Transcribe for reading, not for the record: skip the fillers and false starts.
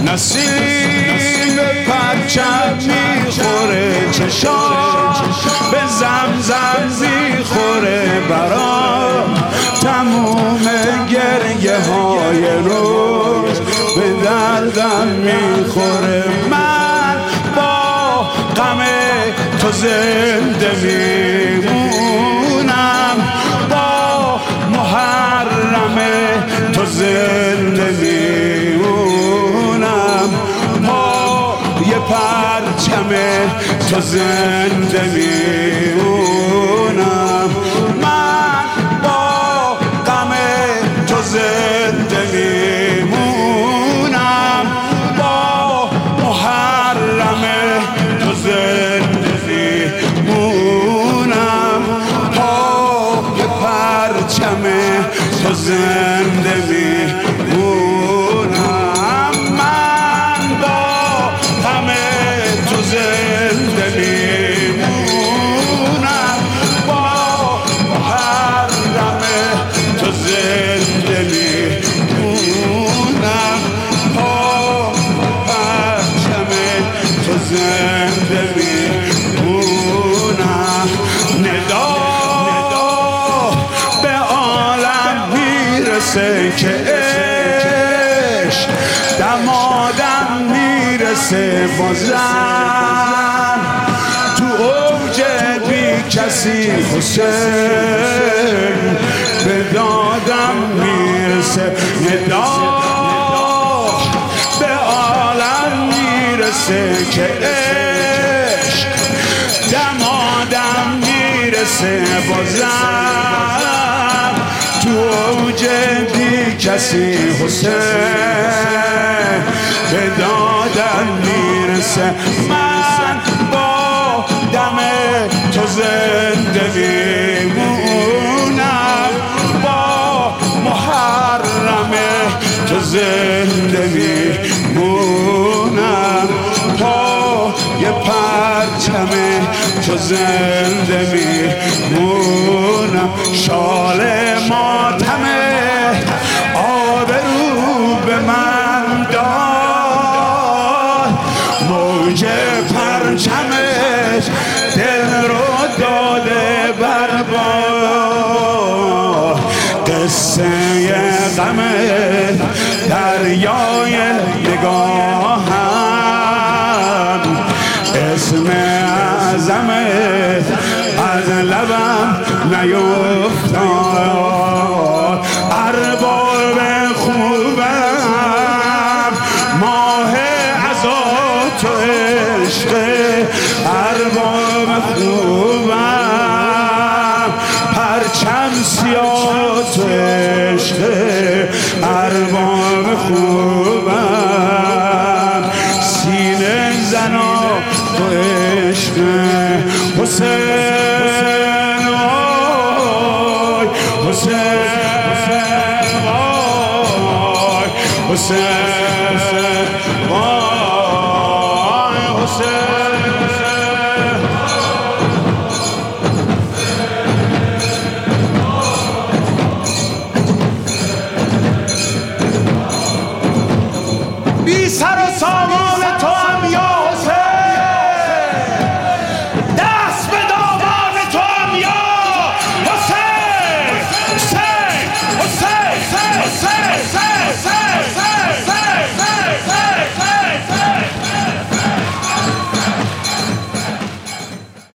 نسیم پرچم میخوره چشام به زمزم میخوره برام تموم گریه های روز به دردم میخوره من با غم تو زنده میمونم با محرم تو زنده میمونم با یه پرچم تو زنده میمونم من با غم تو زنده میمونم با محرم تو زنده میمونم با یه پرچم تو زنده میمونم من با غم تو زنده میمونم با محرم تو زنده میمونم با پرچم تو زنده میمونم ندا به عالم میرسه که عشق دمادم میرسه بازم تو اوج بی کسی حسین به دادم میرسه ندا به عالم میرسه که عشق دمادم میرسه بازم تو اوج بی کسی حسین به دادم میرسه من با دم تو زنده میمونم با محرم تو زنده میمونم با یه پرچم تو زنده میمونم شال ماتم آبرو به من داد موج پرچمش دل رو داده برباد قصه غم دریای نگاهم اسم اعظمت از لبم نیفتاد ارباب خوبم ماه عزا تو عشق ارباب خوبم پرچم سیاه تو عشق ارباب خوبم سینه زنا تو عشق حسین وای حسین وای حسین